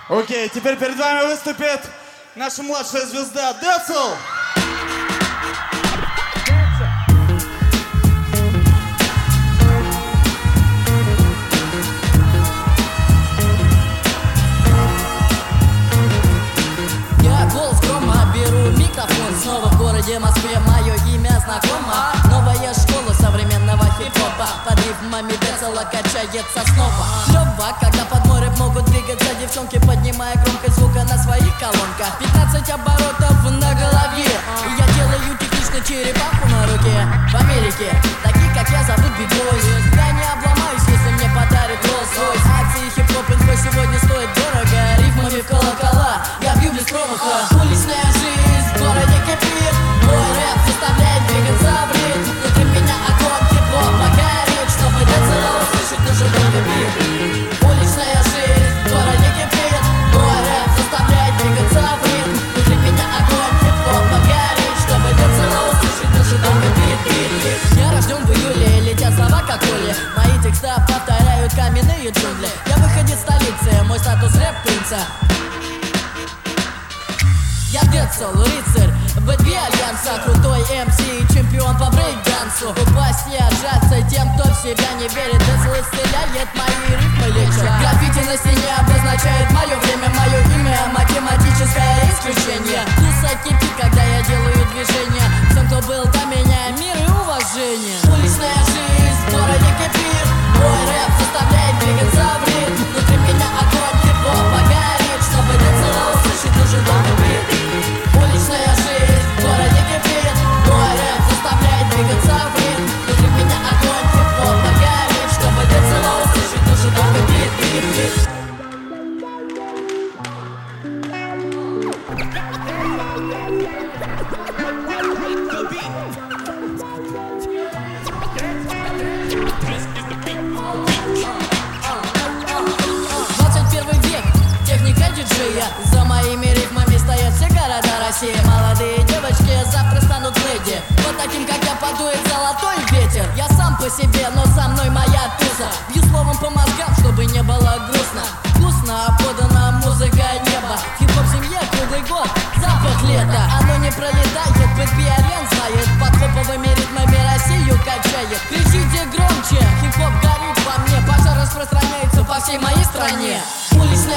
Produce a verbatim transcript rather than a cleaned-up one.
Окей, теперь перед вами выступит наша младшая звезда Децл. Я голос грома, беру микрофон. Снова в городе Москве мое имя знакомо. Новая школа современного хип-хопа. Под рифмами Децла качается снова. Клёво, когда под море могут двигаться девчонки, поднимая громкость звука на своих колонках. Пятнадцать оборотов на голове, и я делаю технично черепаху на руке. В Америке такие, как я, зовут Big Boys. Я не обломаюсь, если мне подарит Rolls-Royce. Акции хип-хоп инфо сегодня стоит дорого. Рифмами в колокола я бью без промаха. Уличная жизнь в городе кипит. Мой рэп заставляет двигаться в ритм. Внутри меня огонь, хип-хопа горит. Чтобы Децла услышать, нужен только бит. Уличная жизнь в городе кипит. Мой рэп заставляет двигаться в ритм. Внутри меня огонь, хип-хопа горит. Чтобы Децла услышать, нужен только бит, бит, бит. Я рожден в июле, летят слова как пули. Мои тексты повторяют каменные джунгли. Я выходец столицы, мой статус рэп-принца. Я Децл, рыцарь, бэ два альянса. Крутой эм си, чемпион по брейк-дансу. Упасть не отжаться тем, кто в себя не верит. Децл исцеляет, мои рифмы лечат. Граффити на стене обозначает мое время, мое имя, математическое исключение. Туса кипит, когда я делаю движение. Всем, кто был до меня, мир и уважение. Уличная жизнь в городе кипит. Мой рэп заставляет двигаться в ритм. Внутри меня огонь, хип-хопа горит. Чтобы Децла услышать, нужен только бит. Уличная жизнь в городе кипит. Мой рэп заставляет двигаться в ритм. Внутри меня огонь, хип-хопа горит. Чтобы Децла услышать, нужен только бит, бит, бит. двадцать первый век, техника диджея. За моими рифмами стоят все города России. Молодые девочки завтра станут леди. Вот таким, как я, подует золотой ветер. Я сам по себе, но со мной моя туса. Бью словом по мозгам, чтобы не было грустно. Вкусно подана музыка неба. Хип-хоп в семье круглый год, запах лета. Оно не пролетает, бэ два Альянс знает. Под хоповыми ритмами Россию качает. Кричите громче, хип-хоп горит во мне. Пожар распространяется по всей моей стране. Уличная